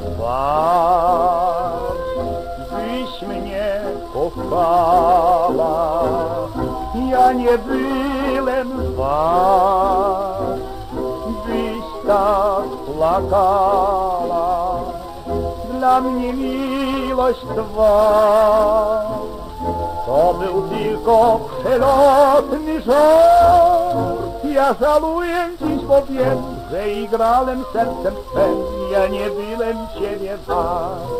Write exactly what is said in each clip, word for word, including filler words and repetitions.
twarz, byś mnie kochała. Ja nie byłem was, byś tak płakała. Dla mnie miłość twa to był tylko przelotny żart. Ja żaluję dziś, bo wiem, że igrałem sercem swym. Ja nie byłem ciebie wart.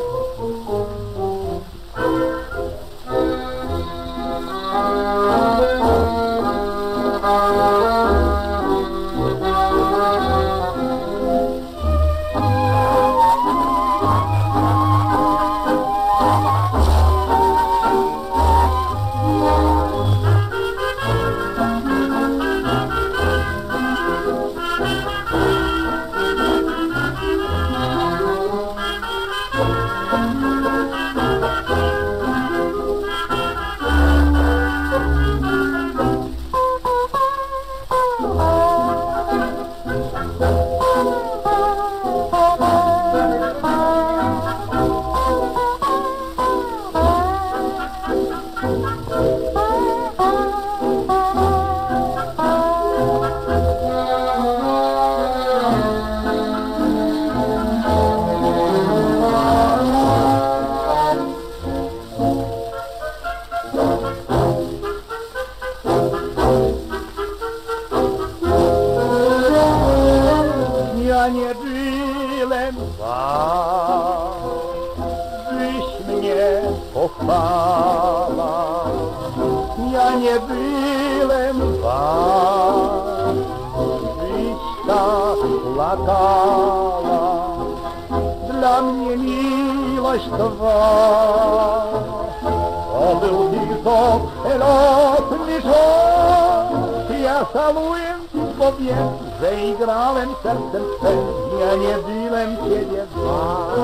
Ja nie byłem was, byś mnie kochała. Ja nie byłem was, byś tak płakała. Dla mnie miłość twa to był tylko przelotny żart. Ja żaluję dziś, bo wiem, że igrałem sercem swym. Ja nie byłem ciebie wart.